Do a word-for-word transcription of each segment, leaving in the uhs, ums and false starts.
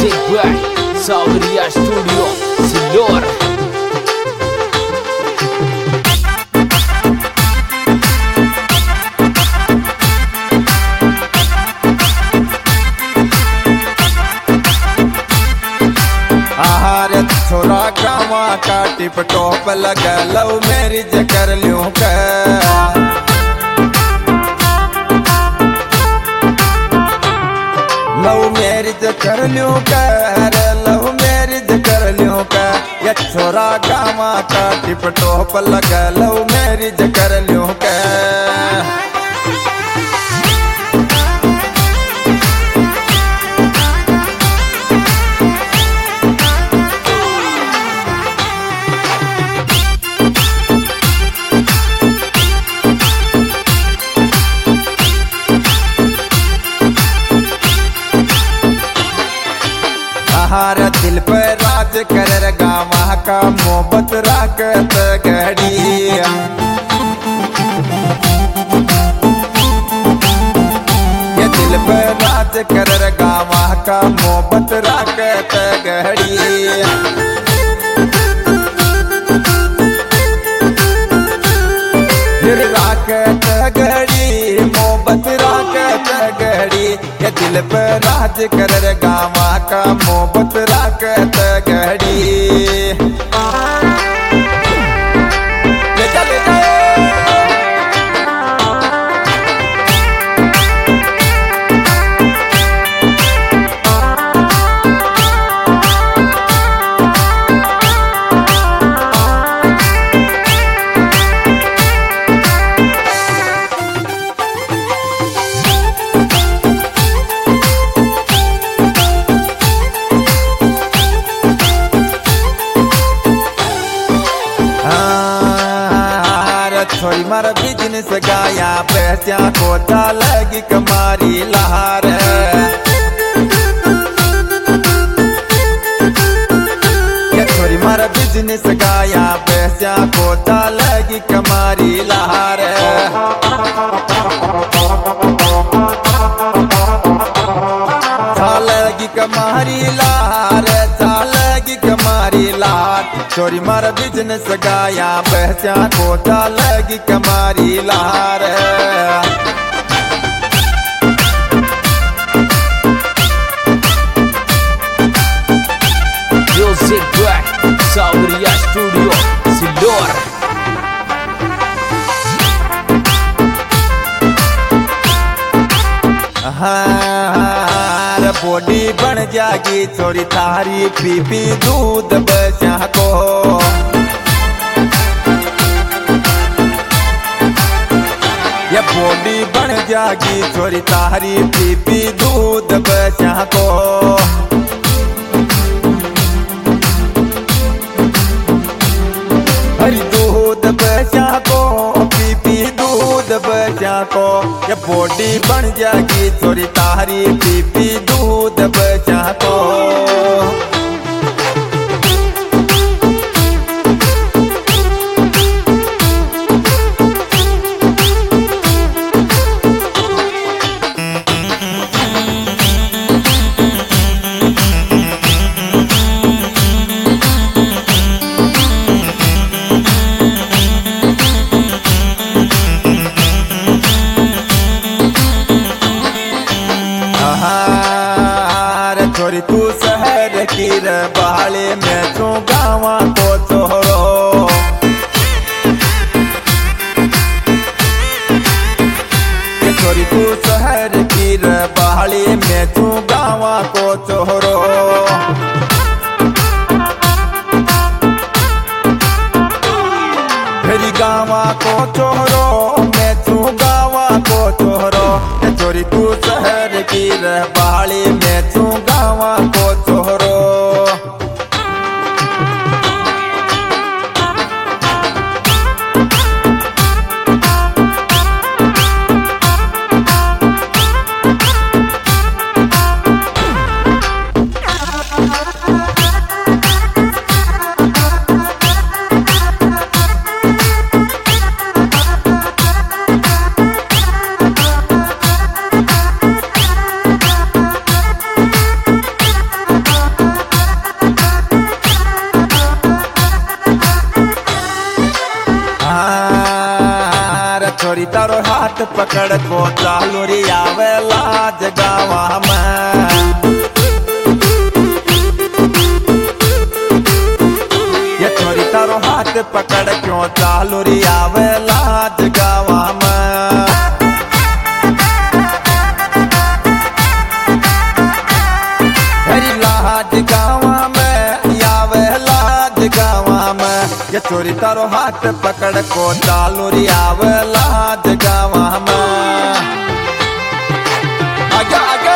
Music by Sauria Studio, Silor. आहार छोरा गावा का टिप टॉप लगा लव मैरिज कर लूं कर लव मैरिज कर लूं कर लव मैरिज कर लूं कर ये छोरा गावा का टिप टॉप लगा लव मैरिज कर लूं कर हार दिल पर राज कर गावा का मोहब्बत राकत घड़ी ये दिल पर राज कर गावा का मोहब्बत राकत घड़ी दिल राकत घड़ी मोहब्बत राकत घड़ी ये दिल पर राज कर गावा का मोहब्बत राकत घड़ी ले जा ले जा छोरी मारा बिजनेस गाया पैसा को लगी कमारी लहार ये छोरी मारा बिजनेस गाया पैसा को लगी कमारी लहार लगी कमारी लहार लगी कमारी लाट छोरी मारा बिजनेस गाया पैसा को लगी कमारी लार Music by Sauria Studio, Silor. हाँ बॉडी बन जागी छोरी थारी पी पी दूध बचा को ये बॉडी बन जागी छोरी थारी पी पी दूध बचा को हरी दूध बचा को पी पी दूध बचा को ये बॉडी बन जागी छोरी तारी पी पी दूध बचा को छोरी तू शहर की बाले में तू गावा को छोरो छोरी तू शहर की बाले में तू गावा को छोरो फिर गावा को छोरो मैं तू गावा को छोरो छोरी तू शहर की बाले में तू गावा को छोरो तारो हाथ पकड़ को चालू री आवेला जगावा में। ये छोरी तारो हाथ पकड़ क्यों चालू री आवेला जगावा में। हरी लाज गावा में आवेला जगावा में। ये छोरी तारो हाथ पकड़ को चालू री आवेला जगावा में। आगे आगे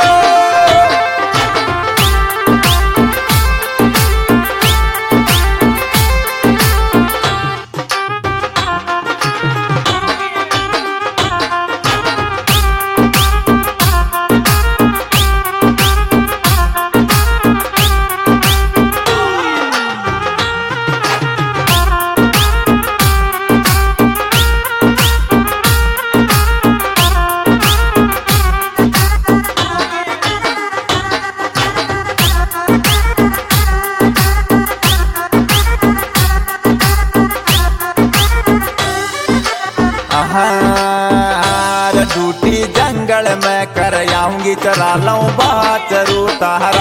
टूटी जंगल में कर आऊंगी चरा लऊं बाचरू तारा।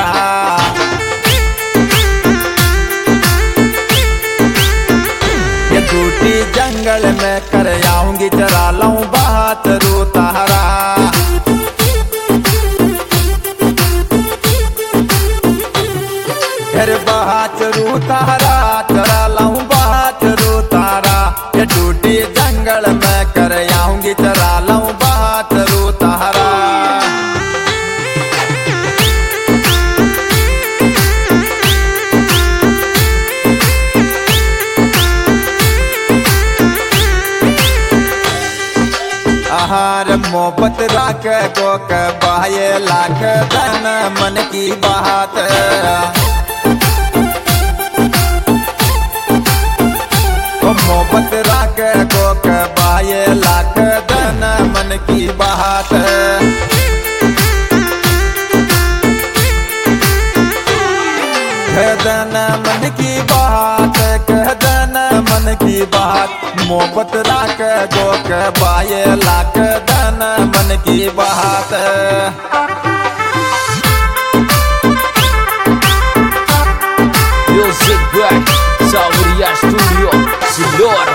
ये टूटी जंगल में कर आऊंगी चरा लऊं बाचरू तारा। फिर बाचरू तारा चरा लऊं बाचरू तारा। ये टूटी जंगल में कर आऊंगी चरा लऊं बाचरू तारा। आहार मोहब्बत राख गो के बाये लाख धन मन की बात। मोहब्बत राख गो के बाये लाख धन मन की बात। कह देना मन की बात, कह देना मन की बात। मोहब्बत राख गो के बाये लाख धन मन की बात। Music by Sauria Studio Silor.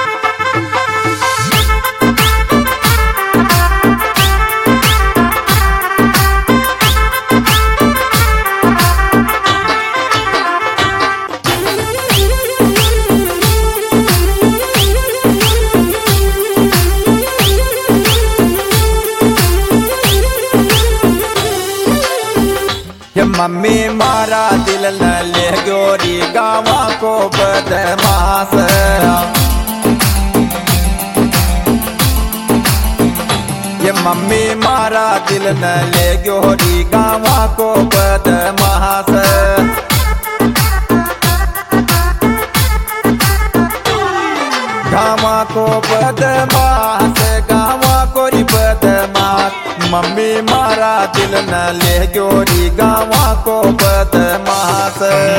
ये मम्मी मारा दिल न ले गोरी गावा को बदमाश। ये मम्मी मारा दिल न ले गोरी गावा को बदमाश। गावा को बदमाश, गावा को री बदमाश। मम्मी मारा दिल न ले गोरी गावा को बदमाश।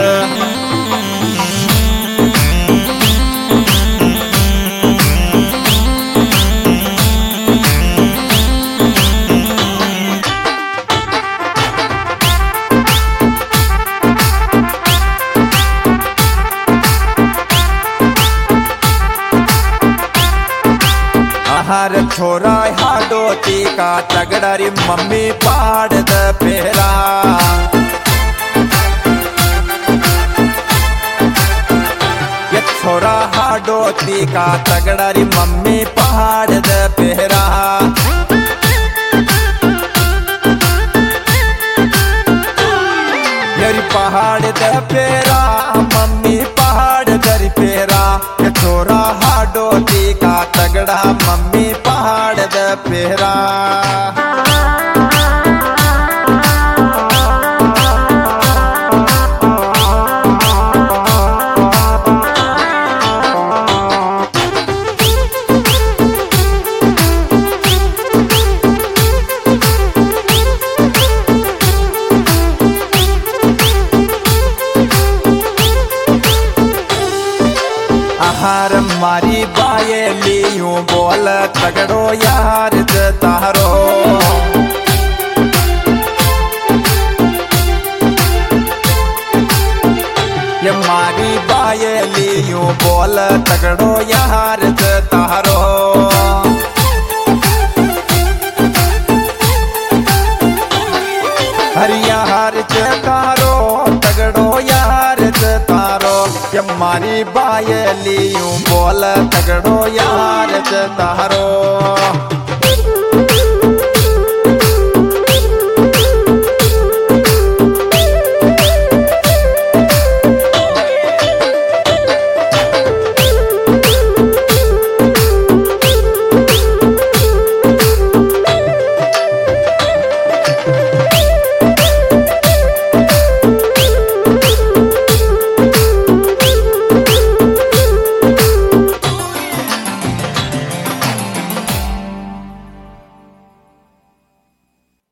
हर छोरा हाडोती का तगड़ारी मम्मी पाड़ द पेरा। ये छोरा हाडोती का तगड़ारी मम्मी पहाड़ द पेरा। यारी पहाड़ द पेरा मम्मी पहाड़ दर पेरा। ये छोरा हाडोती का तगड़ा मम्मी पहाड़ द पेरा। आहार मारी बाये लियो यूं बोल तगड़ो यार ज तारो। ये मारी बायली यूं बोल तगड़ो यार ज तारो। हर यार ज तारो तगड़ो यार ज तारो। ये मारी बायली यूं बोल तगड़ो यार ज तारो।